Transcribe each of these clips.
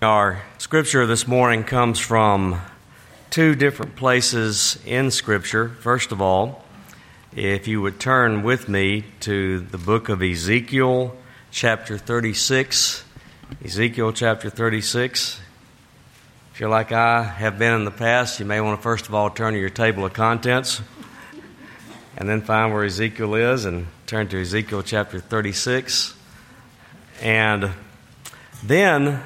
Our scripture this morning comes from two different places in Scripture. First of all, if you would turn with me to the book of Ezekiel, chapter 36. Ezekiel, chapter 36. If you're like I have been in the past, you may want to first of all turn to your table of contents and then find where Ezekiel is and turn to Ezekiel, chapter 36. And then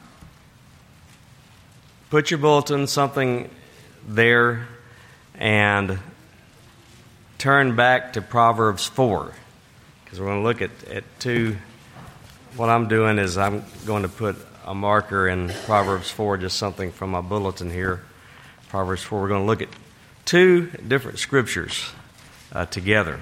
put your bulletin, something there, and turn back to Proverbs 4, because we're going to look at two. What I'm doing is I'm going to put a marker in Proverbs 4, just something from my bulletin here. Proverbs 4, we're going to look at two different scriptures together.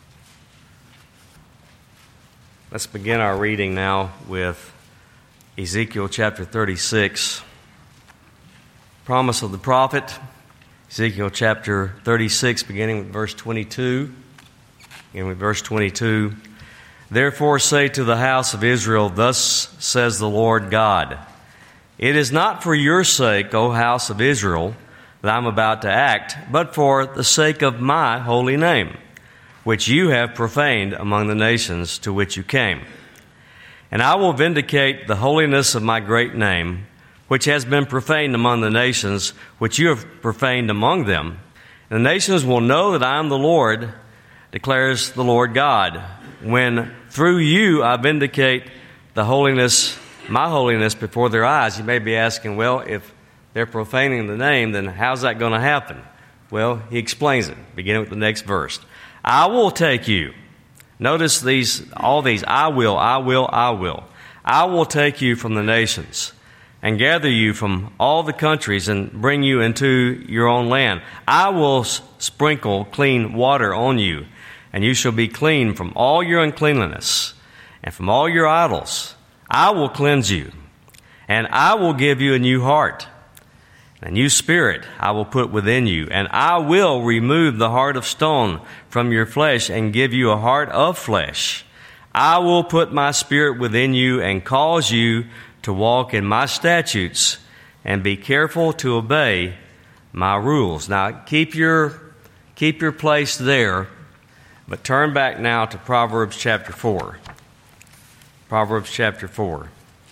Let's begin our reading now with Ezekiel chapter 36. Promise of the prophet, Ezekiel chapter 36, beginning with verse 22. Beginning with verse 22. Therefore say to the house of Israel, thus says the Lord God, it is not for your sake, O house of Israel, that I am about to act, but for the sake of my holy name, which you have profaned among the nations to which you came. And I will vindicate the holiness of my great name, which has been profaned among the nations, which you have profaned among them. And the nations will know that I am the Lord, declares the Lord God, when through you I vindicate the holiness, my holiness before their eyes. You may be asking, well, if they're profaning the name, then how's that going to happen? Well, he explains it, beginning with the next verse. I will take you. Notice all these, I will. I will take you from the nations and gather you from all the countries and bring you into your own land. I will sprinkle clean water on you, and you shall be clean from all your uncleanliness and from all your idols. I will cleanse you, and I will give you a new heart. A new spirit I will put within you, and I will remove the heart of stone from your flesh and give you a heart of flesh. I will put my spirit within you and cause you to walk in my statutes and be careful to obey my rules. Now, keep your place there, but turn back now to Proverbs chapter 4. Proverbs chapter 4.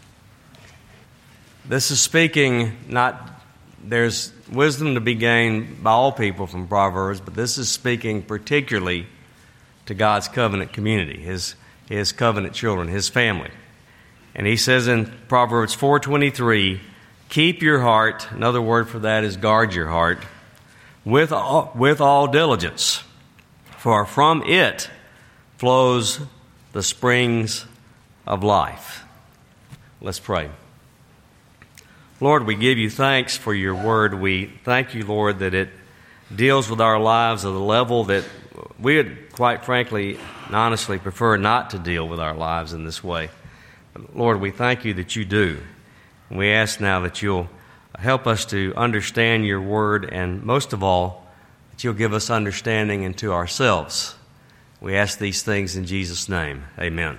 This is speaking there's wisdom to be gained by all people from Proverbs, but this is speaking particularly to God's covenant community, His covenant children, His family. And he says in Proverbs 4:23, keep your heart, another word for that is guard your heart, with all diligence, for from it flows the springs of life. Let's pray. Lord, we give you thanks for your word. We thank you, Lord, that it deals with our lives at a level that we would, quite frankly and honestly, prefer not to deal with our lives in this way. But Lord, we thank you that you do. And we ask now that you'll help us to understand your word, and most of all, that you'll give us understanding into ourselves. We ask these things in Jesus' name. Amen.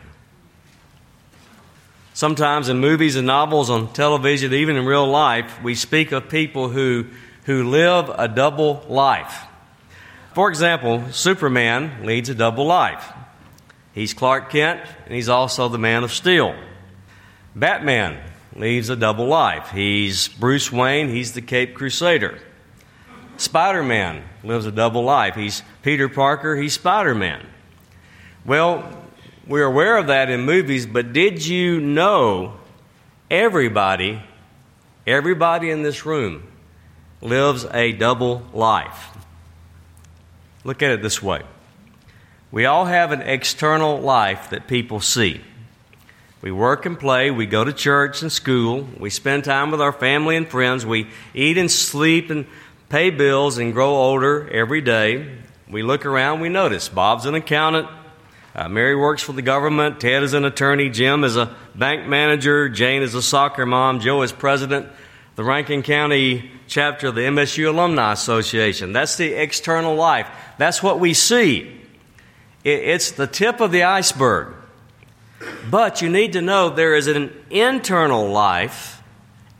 Sometimes in movies and novels, on television, even in real life, we speak of people who live a double life. For example, Superman leads a double life. He's Clark Kent, and he's also the Man of Steel. Batman leads a double life. He's Bruce Wayne, he's the Caped Crusader. Spider-Man lives a double life. He's Peter Parker, he's Spider-Man. Well, we're aware of that in movies, but did you know everybody in this room lives a double life? Look at it this way. We all have an external life that people see. We work and play, we go to church and school, we spend time with our family and friends, we eat and sleep and pay bills and grow older every day. We look around, we notice Bob's an accountant, Mary works for the government, Ted is an attorney, Jim is a bank manager, Jane is a soccer mom, Joe is president, the Rankin County chapter of the MSU Alumni Association. That's the external life. That's what we see. It's the tip of the iceberg. But you need to know there is an internal life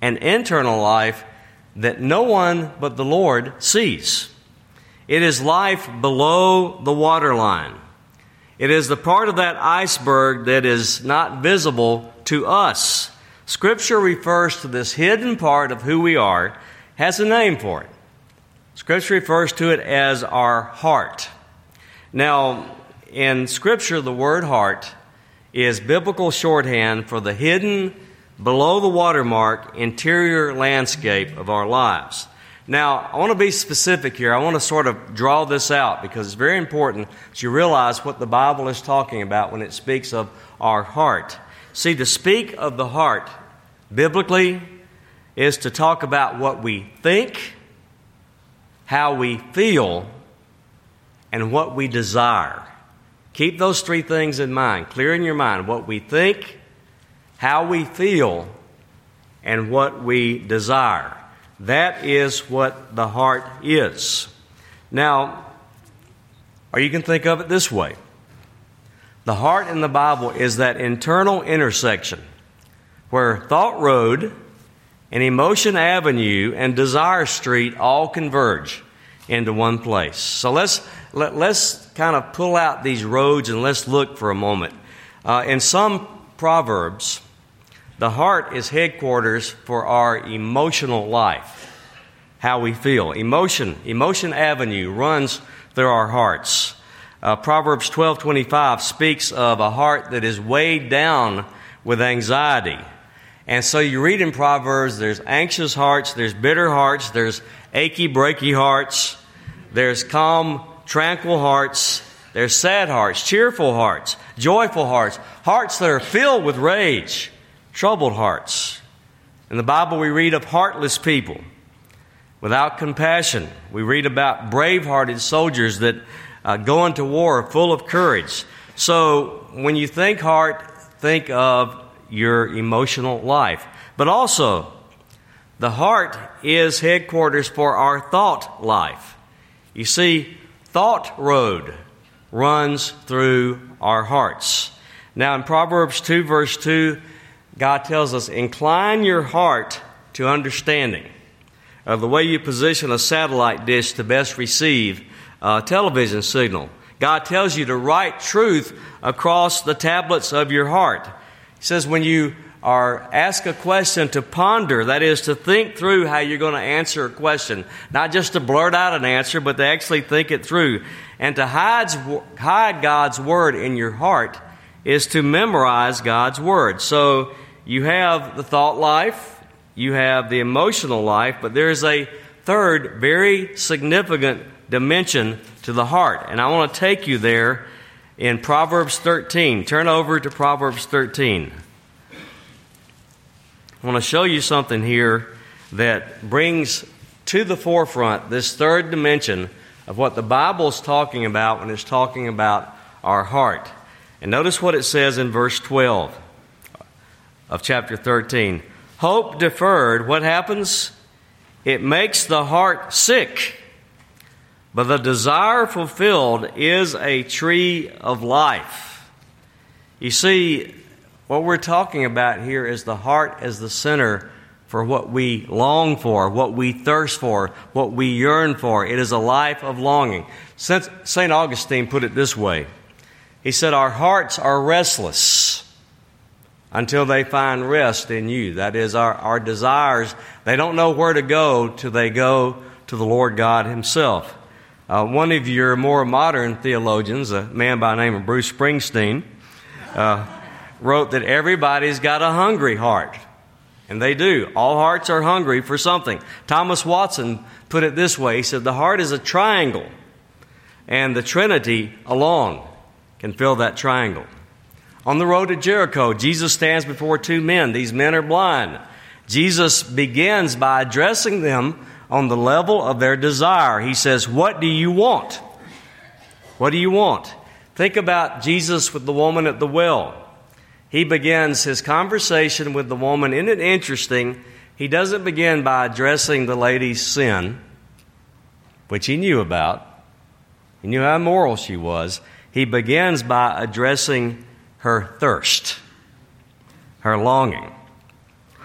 an internal life that no one but the Lord sees. It is life below the waterline. It is the part of that iceberg that is not visible to us. Scripture refers to this hidden part of who we are, has a name for it. Scripture refers to it as our heart. Now, in Scripture, the word heart is biblical shorthand for the hidden, below the watermark, interior landscape of our lives. Now, I want to be specific here. I want to sort of draw this out because it's very important that you realize what the Bible is talking about when it speaks of our heart. See, to speak of the heart biblically is to talk about what we think, how we feel, and what we desire. Keep those three things in mind, clear in your mind. What we think, how we feel, and what we desire. That is what the heart is. Now, or you can think of it this way. The heart in the Bible is that internal intersection where thought road and emotion avenue and desire street all converge into one place. So let's kind of pull out these roads and let's look for a moment. In some proverbs, the heart is headquarters for our emotional life, how we feel. Emotion avenue runs through our hearts. Proverbs 12:25 speaks of a heart that is weighed down with anxiety. And so you read in Proverbs, there's anxious hearts, there's bitter hearts, there's achy, breaky hearts, there's calm, tranquil hearts, there's sad hearts, cheerful hearts, joyful hearts, hearts that are filled with rage, troubled hearts. In the Bible, we read of heartless people without compassion. We read about brave-hearted soldiers that go into war full of courage. So when you think heart, think of your emotional life. But also, the heart is headquarters for our thought life. You see, thought road runs through our hearts. Now in Proverbs 2 verse 2, God tells us, incline your heart to understanding of the way you position a satellite dish to best receive a television signal. God tells you to write truth across the tablets of your heart. He says when you are asked a question to ponder, that is to think through how you're going to answer a question, not just to blurt out an answer, but to actually think it through. And to hide God's Word in your heart is to memorize God's Word. So you have the thought life, you have the emotional life, but there's a third very significant dimension to the heart. And I want to take you there in Proverbs 13. Turn over to Proverbs 13. I want to show you something here that brings to the forefront this third dimension of what the Bible is talking about when it's talking about our heart. And notice what it says in verse 12 of chapter 13. Hope deferred, what happens? It makes the heart sick, but the desire fulfilled is a tree of life. You see, what we're talking about here is the heart as the center for what we long for, what we thirst for, what we yearn for. It is a life of longing. St. Augustine put it this way. He said, our hearts are restless until they find rest in you. That is, our desires, they don't know where to go till they go to the Lord God Himself. One of your more modern theologians, a man by the name of Bruce Springsteen, wrote that everybody's got a hungry heart. And they do. All hearts are hungry for something. Thomas Watson put it this way. He said, the heart is a triangle, and the Trinity alone can fill that triangle. On the road to Jericho, Jesus stands before two men. These men are blind. Jesus begins by addressing them on the level of their desire. He says, what do you want? What do you want? Think about Jesus with the woman at the well. He begins his conversation with the woman. Isn't it interesting? He doesn't begin by addressing the lady's sin, which he knew about. He knew how immoral she was. He begins by addressing her thirst, her longing.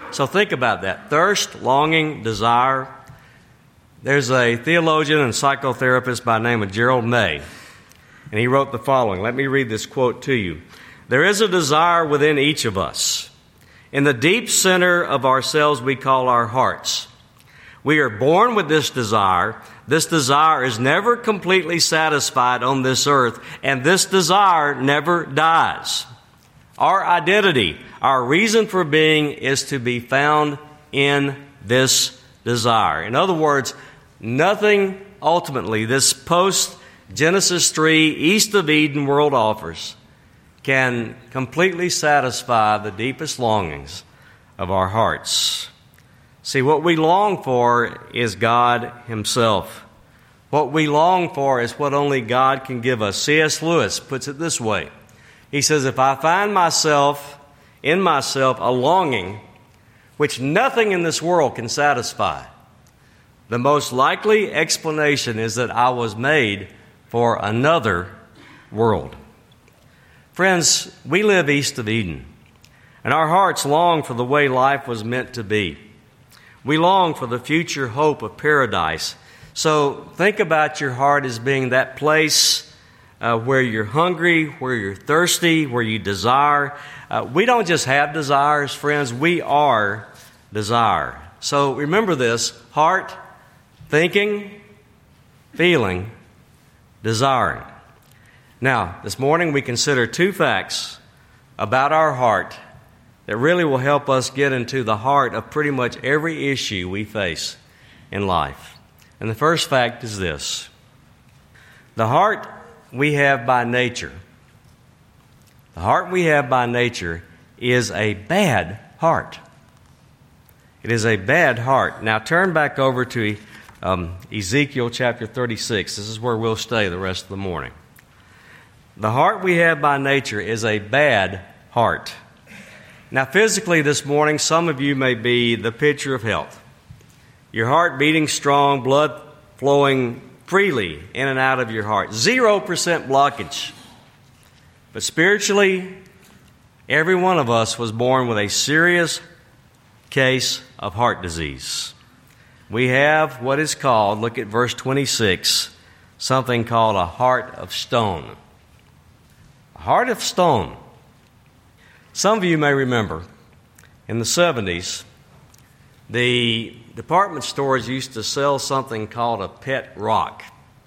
So think about that. Thirst, longing, desire. There's a theologian and psychotherapist by the name of Gerald May, and he wrote the following. Let me read this quote to you. There is a desire within each of us. In the deep center of ourselves we call our hearts. We are born with this desire. This desire is never completely satisfied on this earth, and this desire never dies. Our identity, our reason for being, is to be found in this desire. In other words, nothing ultimately this post-Genesis 3 East of Eden world offers can completely satisfy the deepest longings of our hearts. See, what we long for is God Himself. What we long for is what only God can give us. C.S. Lewis puts it this way. He says, if I find in myself a longing which nothing in this world can satisfy, the most likely explanation is that I was made for another world. Friends, we live east of Eden, and our hearts long for the way life was meant to be. We long for the future hope of paradise. So think about your heart as being that place where you're hungry, where you're thirsty, where you desire. We don't just have desires, friends. We are desire. So remember this: heart, thinking, feeling, desiring. Now, this morning we consider two facts about our heart that really will help us get into the heart of pretty much every issue we face in life. And the first fact is this: the heart we have by nature, is a bad heart. It is a bad heart. Now turn back over to Ezekiel chapter 36. This is where we'll stay the rest of the morning. The heart we have by nature is a bad heart. Now physically this morning, some of you may be the picture of health. Your heart beating strong, blood flowing freely in and out of your heart. 0% blockage. But spiritually, every one of us was born with a serious case of heart disease. We have what is called, look at verse 26, something called a heart of stone. A heart of stone. Some of you may remember in the 70s, the department stores used to sell something called a pet rock.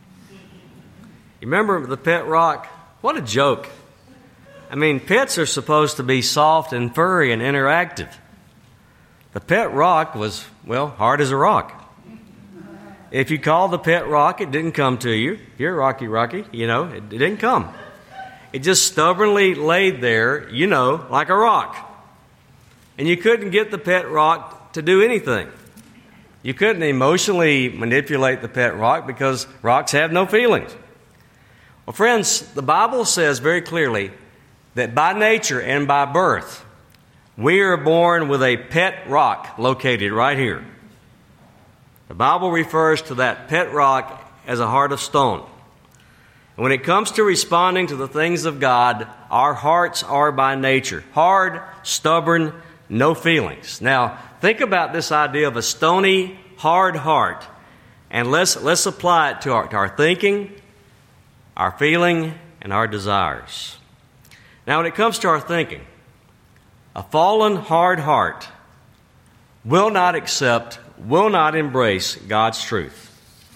You remember the pet rock? What a joke. I mean, pets are supposed to be soft and furry and interactive. The pet rock was, well, hard as a rock. If you called the pet rock, it didn't come to you. You're Rocky, it didn't come. It just stubbornly laid there, like a rock. And you couldn't get the pet rock to do anything. You couldn't emotionally manipulate the pet rock because rocks have no feelings. Well, friends, the Bible says very clearly that by nature and by birth, we are born with a pet rock located right here. The Bible refers to that pet rock as a heart of stone. And when it comes to responding to the things of God, our hearts are by nature hard, stubborn, no feelings. Now, think about this idea of a stony, hard heart, and let's apply it to our thinking, our feeling, and our desires. Now, when it comes to our thinking, a fallen, hard heart will not accept, will not embrace God's truth.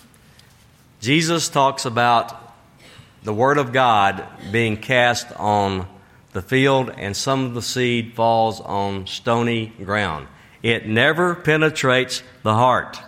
Jesus talks about the Word of God being cast on the field, and some of the seed falls on stony ground. It never penetrates the heart.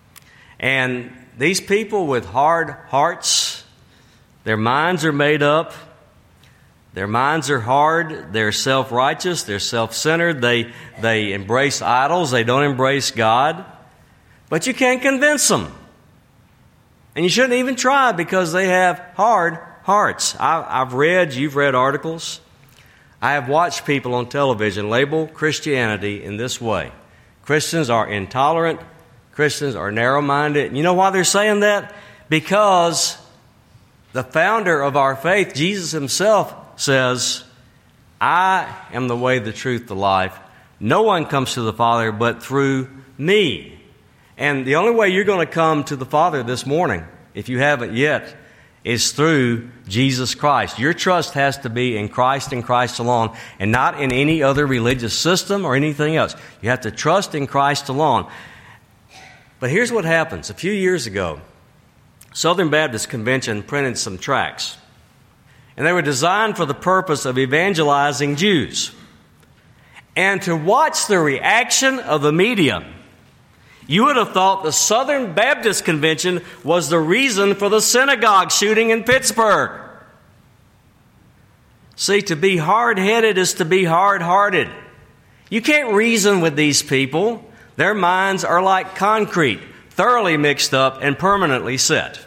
And these people with hard hearts, their minds are made up. Their minds are hard. They're self-righteous. They're self-centered. They embrace idols. They don't embrace God. But you can't convince them. And you shouldn't even try because they have hard hearts. You've read articles. I have watched people on television label Christianity in this way. Christians are intolerant. Christians are narrow-minded. And you know why they're saying that? Because the founder of our faith, Jesus himself, says, I am the way, the truth, the life. No one comes to the Father but through me. And the only way you're going to come to the Father this morning, if you haven't yet, is through Jesus Christ. Your trust has to be in Christ and Christ alone, and not in any other religious system or anything else. You have to trust in Christ alone. But here's what happens. A few years ago, Southern Baptist Convention printed some tracts, and they were designed for the purpose of evangelizing Jews. And to watch the reaction of the media, you would have thought the Southern Baptist Convention was the reason for the synagogue shooting in Pittsburgh. See, to be hard-headed is to be hard-hearted. You can't reason with these people. Their minds are like concrete, thoroughly mixed up and permanently set.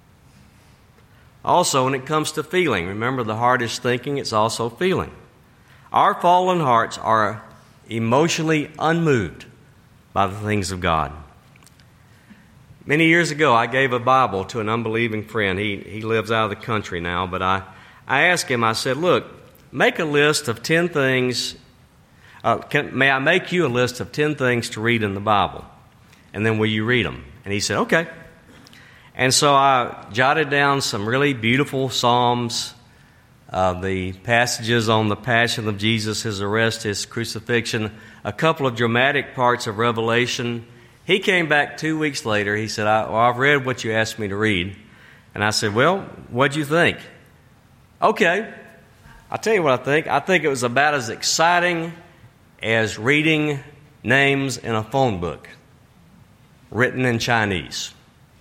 Also, when it comes to feeling, remember the heart is thinking, it's also feeling. Our fallen hearts are emotionally unmoved by the things of God. Many years ago, I gave a Bible to an unbelieving friend. He lives out of the country now, but I asked him, I said, look, make a list of 10 things. May I make you a list of 10 things to read in the Bible? And then will you read them? And he said, okay. And so I jotted down some really beautiful Psalms, the passages on the passion of Jesus, his arrest, his crucifixion, a couple of dramatic parts of Revelation. He came back 2 weeks later. He said, I've read what you asked me to read. And I said, well, what'd you think? Okay, I'll tell you what I think. I think it was about as exciting as reading names in a phone book written in Chinese.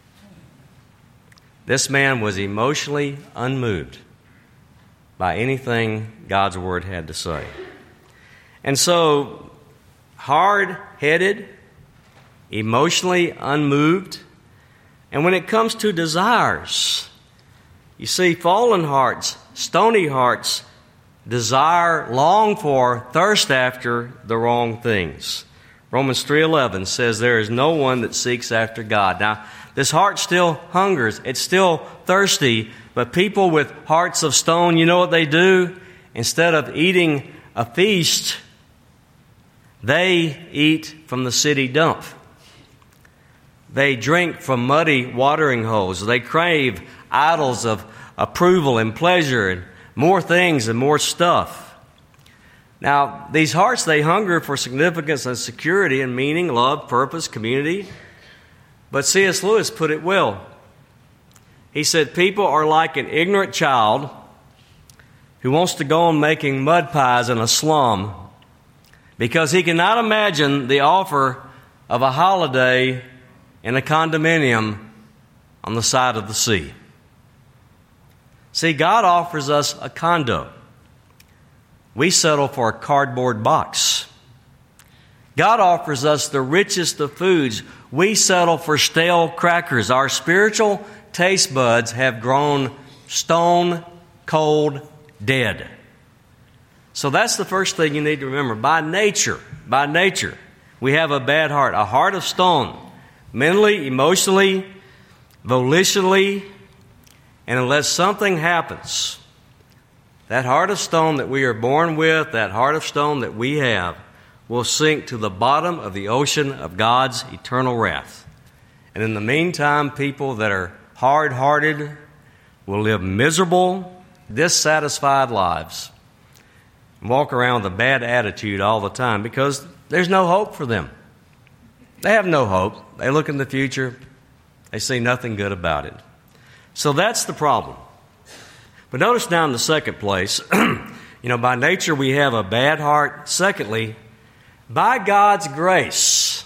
This man was emotionally unmoved by anything God's Word had to say. And so, hard-headed, emotionally unmoved, and when it comes to desires, you see, fallen hearts, stony hearts, desire, long for, thirst after the wrong things. Romans 3:11 says there is no one that seeks after God. Now, this heart still hungers. It's still thirsty. But people with hearts of stone, you know what they do? Instead of eating a feast, they eat from the city dump. They drink from muddy watering holes. They crave idols of approval and pleasure and more things and more stuff. Now, these hearts, they hunger for significance and security and meaning, love, purpose, community. But C.S. Lewis put it well. He said, people are like an ignorant child who wants to go on making mud pies in a slum because he cannot imagine the offer of a holiday in a condominium on the side of the sea. See, God offers us a condo. We settle for a cardboard box. God offers us the richest of foods. We settle for stale crackers. Our spiritual taste buds have grown stone cold dead. So that's the first thing you need to remember. By nature, we have a bad heart, a heart of stone, mentally, emotionally, volitionally, and unless something happens, that heart of stone that we are born with, that heart of stone that we have, will sink to the bottom of the ocean of God's eternal wrath. And in the meantime, people that are hard-hearted will live miserable, dissatisfied lives and walk around with a bad attitude all the time because there's no hope for them. They have no hope. They look in the future. They see nothing good about it. So that's the problem. But notice now in the second place, by nature we have a bad heart. Secondly, by God's grace,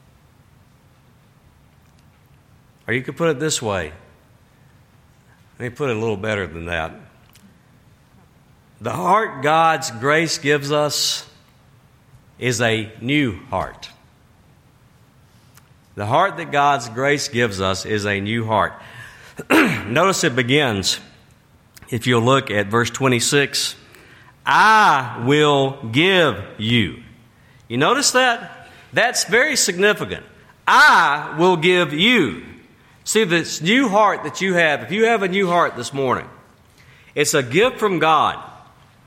or you could put it this way. Let me put it a little better than that. The heart God's grace gives us is a new heart. The heart that God's grace gives us is a new heart. Notice it begins, if you'll look at verse 26, I will give you. You notice that? That's very significant. I will give you. See, this new heart that you have, if you have a new heart this morning, it's a gift from God.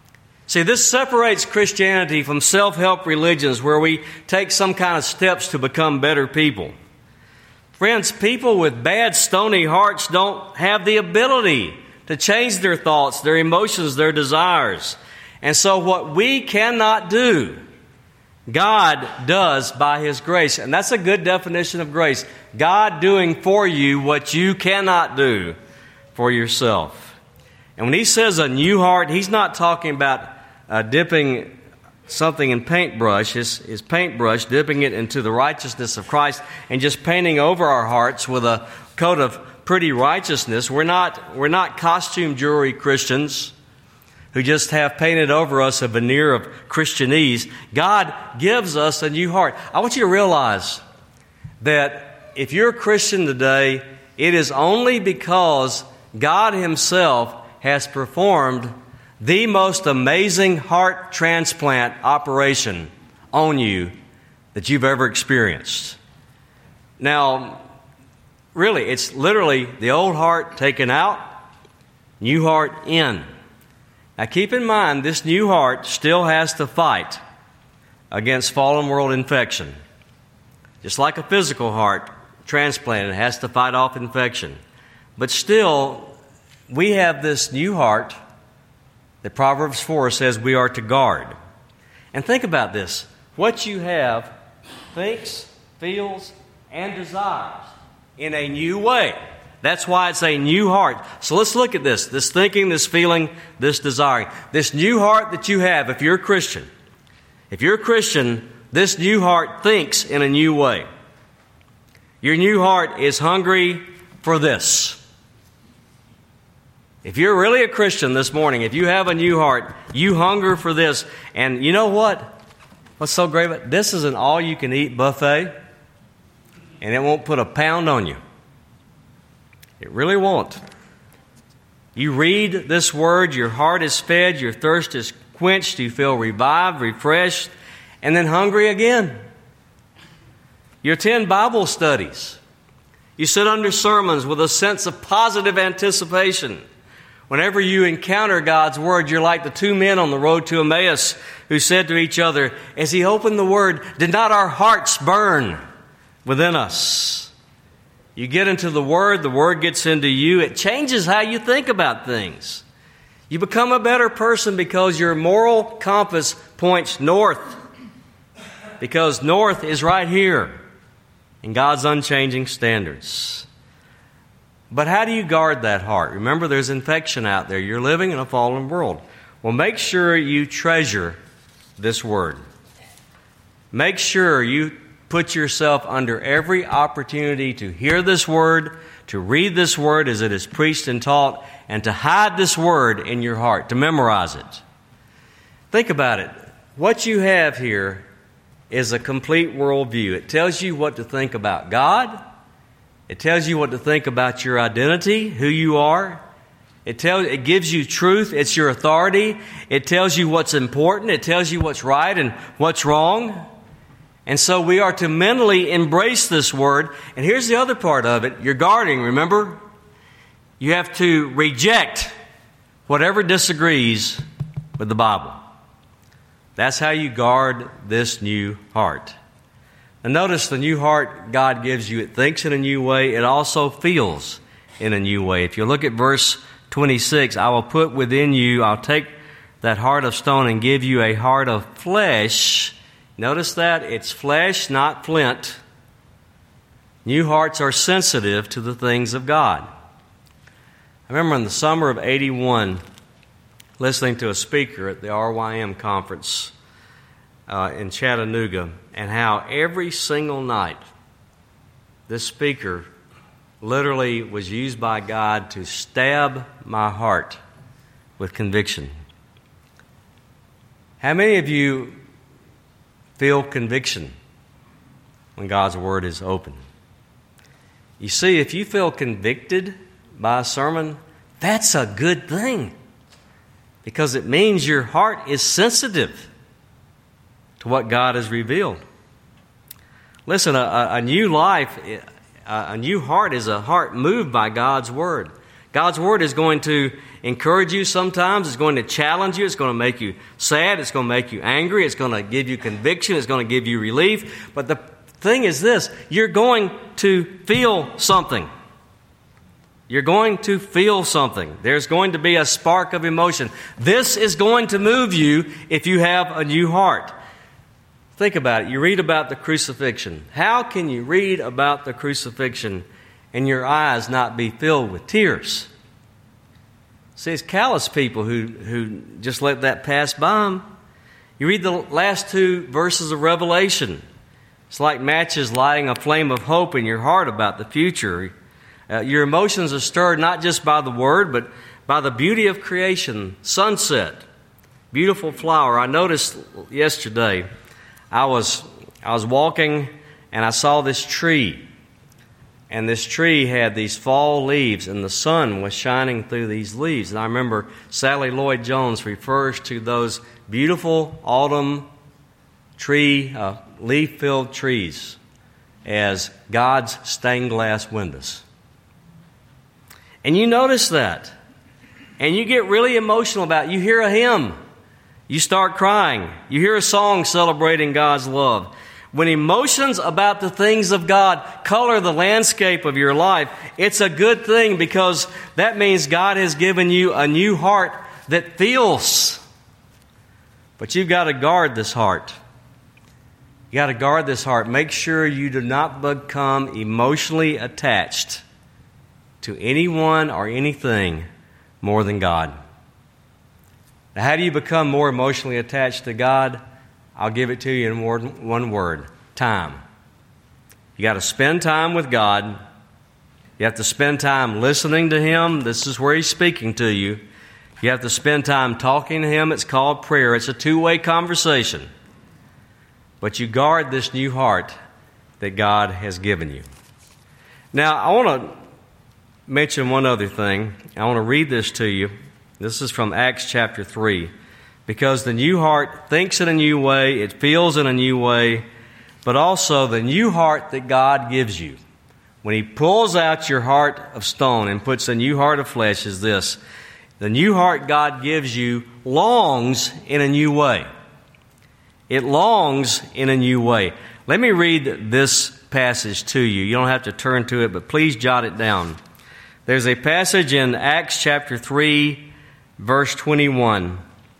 See, this separates Christianity from self-help religions where we take some kind of steps to become better people. Friends, people with bad, stony hearts don't have the ability to change their thoughts, their emotions, their desires. And so what we cannot do, God does by His grace. And that's a good definition of grace. God doing for you what you cannot do for yourself. And when He says a new heart, He's not talking about dipping something in paintbrush, his paintbrush, dipping it into the righteousness of Christ and just painting over our hearts with a coat of pretty righteousness. We're not costume jewelry Christians who just have painted over us a veneer of Christianese. God gives us a new heart. I want you to realize that if you're a Christian today, it is only because God Himself has performed the most amazing heart transplant operation on you that you've ever experienced. Now, really, it's literally the old heart taken out, new heart in. Now, keep in mind, this new heart still has to fight against fallen world infection. Just like a physical heart transplanted has to fight off infection. But still, we have this new heart that Proverbs 4 says we are to guard. And think about this. What you have thinks, feels, and desires in a new way. That's why it's a new heart. So let's look at this. This thinking, this feeling, this desiring. This new heart that you have, if you're a Christian. If you're a Christian, this new heart thinks in a new way. Your new heart is hungry for this. If you're really a Christian this morning, if you have a new heart, you hunger for this. And you know what? What's so great about it? This is an all-you-can-eat buffet, and it won't put a pound on you. It really won't. You read this word, your heart is fed, your thirst is quenched, you feel revived, refreshed, and then hungry again. You attend Bible studies. You sit under sermons with a sense of positive anticipation. Whenever you encounter God's Word, you're like the two men on the road to Emmaus who said to each other, as he opened the Word, "Did not our hearts burn within us?" You get into the Word gets into you. It changes how you think about things. You become a better person because your moral compass points north. Because north is right here in God's unchanging standards. But how do you guard that heart? Remember, there's infection out there. You're living in a fallen world. Well, make sure you treasure this Word. Make sure you put yourself under every opportunity to hear this Word, to read this Word as it is preached and taught, and to hide this Word in your heart, to memorize it. Think about it. What you have here is a complete worldview. It tells you what to think about God. It tells you what to think about your identity, who you are. It gives you truth. It's your authority. It tells you what's important. It tells you what's right and what's wrong. And so we are to mentally embrace this Word. And here's the other part of it. You're guarding, remember? You have to reject whatever disagrees with the Bible. That's how you guard this new heart. And notice the new heart God gives you, it thinks in a new way. It also feels in a new way. If you look at verse 26, I will put within you, I'll take that heart of stone and give you a heart of flesh. Notice that? It's flesh, not flint. New hearts are sensitive to the things of God. I remember in the summer of 81, listening to a speaker at the RYM conference in Chattanooga, and how every single night this speaker literally was used by God to stab my heart with conviction. How many of you feel conviction when God's Word is open? You see, if you feel convicted by a sermon, that's a good thing, because it means your heart is sensitive to what God has revealed. Listen, a new life, a new heart is a heart moved by God's Word. God's Word is going to encourage you sometimes. It's going to challenge you. It's going to make you sad. It's going to make you angry. It's going to give you conviction. It's going to give you relief. But the thing is this, you're going to feel something. You're going to feel something. There's going to be a spark of emotion. This is going to move you if you have a new heart. Think about it. You read about the crucifixion. How can you read about the crucifixion and your eyes not be filled with tears? See, it's callous people who just let that pass by them. You read the last 2 verses of Revelation. It's like matches lighting a flame of hope in your heart about the future. Your emotions are stirred not just by the Word, but by the beauty of creation. Sunset, beautiful flower. I noticed yesterday, I was walking and I saw this tree. And this tree had these fall leaves, and the sun was shining through these leaves. And I remember Sally Lloyd Jones refers to those beautiful autumn tree, leaf-filled trees as God's stained glass windows. And you notice that. And you get really emotional about it. You hear a hymn. You start crying. You hear a song celebrating God's love. When emotions about the things of God color the landscape of your life, it's a good thing because that means God has given you a new heart that feels. But you've got to guard this heart. You've got to guard this heart. Make sure you do not become emotionally attached to anyone or anything more than God. Now, how do you become more emotionally attached to God? I'll give it to you in one word: time. You got to spend time with God. You have to spend time listening to Him. This is where He's speaking to you. You have to spend time talking to Him. It's called prayer. It's a two-way conversation. But you guard this new heart that God has given you. Now, I want to mention one other thing. I want to read this to you. This is from Acts chapter 3. Because the new heart thinks in a new way, it feels in a new way, but also the new heart that God gives you, when He pulls out your heart of stone and puts a new heart of flesh, is this: the new heart God gives you longs in a new way. It longs in a new way. Let me read this passage to you. You don't have to turn to it, but please jot it down. There's a passage in Acts chapter 3, verse 21.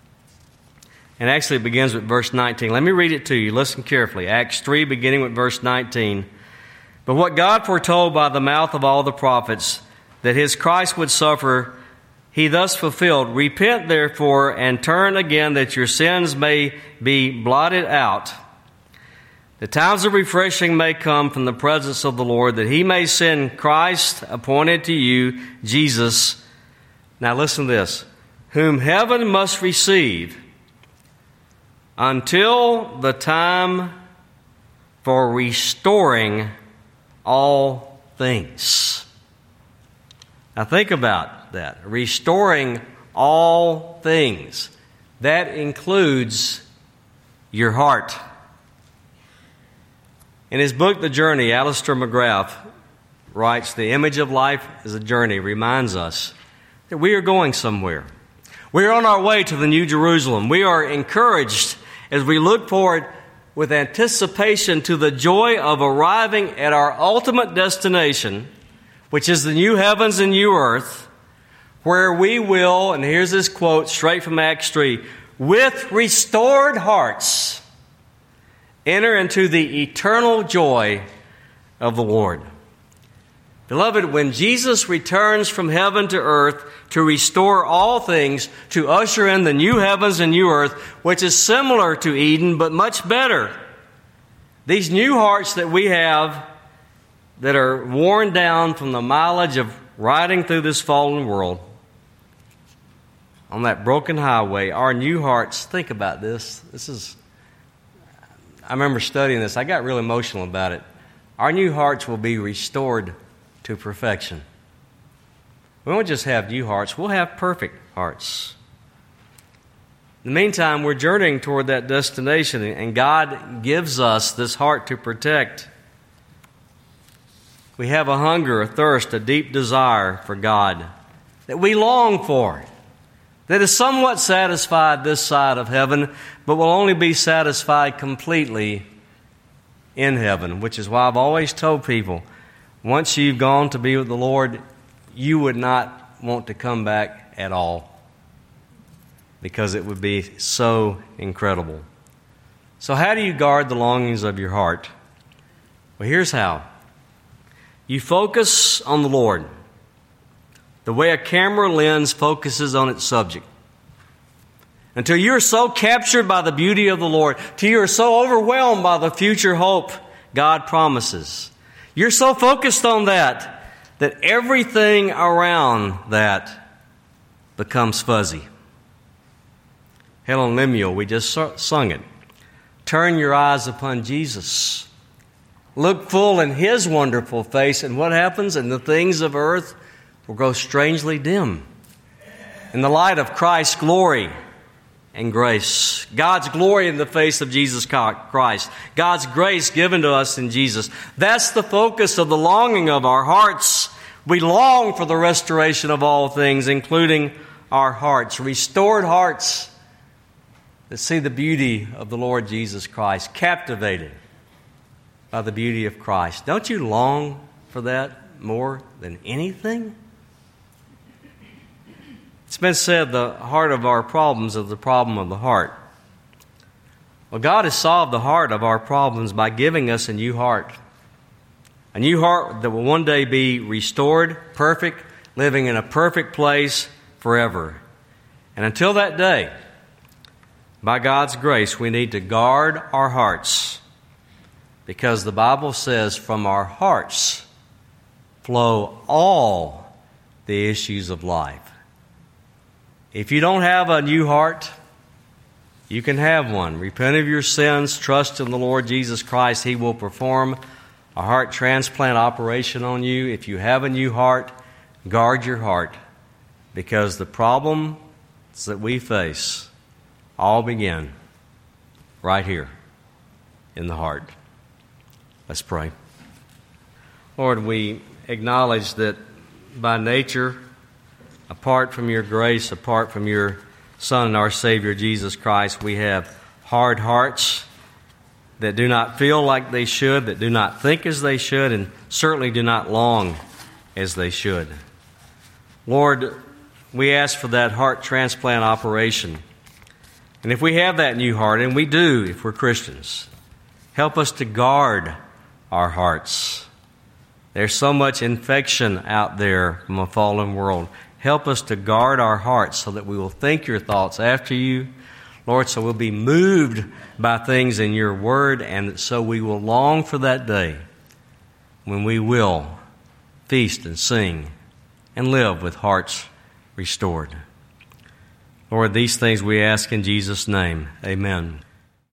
And actually it begins with verse 19. Let me read it to you. Listen carefully. Acts 3, beginning with verse 19. But what God foretold by the mouth of all the prophets, that His Christ would suffer, He thus fulfilled. Repent therefore, and turn again, that your sins may be blotted out. The times of refreshing may come from the presence of the Lord, that He may send Christ appointed to you, Jesus. Now listen to this. Whom heaven must receive until the time for restoring all things. Now think about that. Restoring all things. That includes your heart. In his book, The Journey, Alistair McGrath writes, the image of life is a journey, reminds us that we are going somewhere. We are on our way to the New Jerusalem. We are encouraged as we look forward with anticipation to the joy of arriving at our ultimate destination, which is the new heavens and new earth, where we will, and here's this quote straight from Acts 3, with restored hearts, enter into the eternal joy of the Lord. Beloved, when Jesus returns from heaven to earth to restore all things, to usher in the new heavens and new earth, which is similar to Eden but much better, these new hearts that we have that are worn down from the mileage of riding through this fallen world, on that broken highway, our new hearts, think about this. I remember studying this. I got really emotional about it. Our new hearts will be restored to perfection. We won't just have new hearts, we'll have perfect hearts. In the meantime, we're journeying toward that destination, and God gives us this heart to protect. We have a hunger, a thirst, a deep desire for God. that we long for, that is somewhat satisfied this side of heaven, but will only be satisfied completely in heaven, which is why I've always told people, once you've gone to be with the Lord, you would not want to come back at all, because it would be so incredible. So how do you guard the longings of your heart? Well, here's how. You focus on the Lord, the way a camera lens focuses on its subject. Until you're so captured by the beauty of the Lord, till you're so overwhelmed by the future hope God promises. You're so focused on that everything around that becomes fuzzy. Helen Lemuel, we just sung it. Turn your eyes upon Jesus. Look full in His wonderful face, and what happens? And the things of earth will grow strangely dim in the light of Christ's glory and grace. God's glory in the face of Jesus Christ. God's grace given to us in Jesus. That's the focus of the longing of our hearts. We long for the restoration of all things, including our hearts. Restored hearts that see the beauty of the Lord Jesus Christ, captivated by the beauty of Christ. Don't you long for that more than anything? It's been said the heart of our problems is the problem of the heart. Well, God has solved the heart of our problems by giving us a new heart. A new heart that will one day be restored, perfect, living in a perfect place forever. And until that day, by God's grace, we need to guard our hearts, because the Bible says from our hearts flow all the issues of life. If you don't have a new heart, you can have one. Repent of your sins, trust in the Lord Jesus Christ. He will perform a heart transplant operation on you. If you have a new heart, guard your heart, because the problems that we face all begin right here in the heart. Let's pray. Lord, we acknowledge that by nature, apart from your grace, apart from your Son and our Savior, Jesus Christ, we have hard hearts that do not feel like they should, that do not think as they should, and certainly do not long as they should. Lord, we ask for that heart transplant operation. And if we have that new heart, and we do if we're Christians, help us to guard our hearts. There's so much infection out there from a fallen world. Help us to guard our hearts so that we will think your thoughts after you, Lord, so we'll be moved by things in your word, and so we will long for that day when we will feast and sing and live with hearts restored. Lord, these things we ask in Jesus' name. Amen.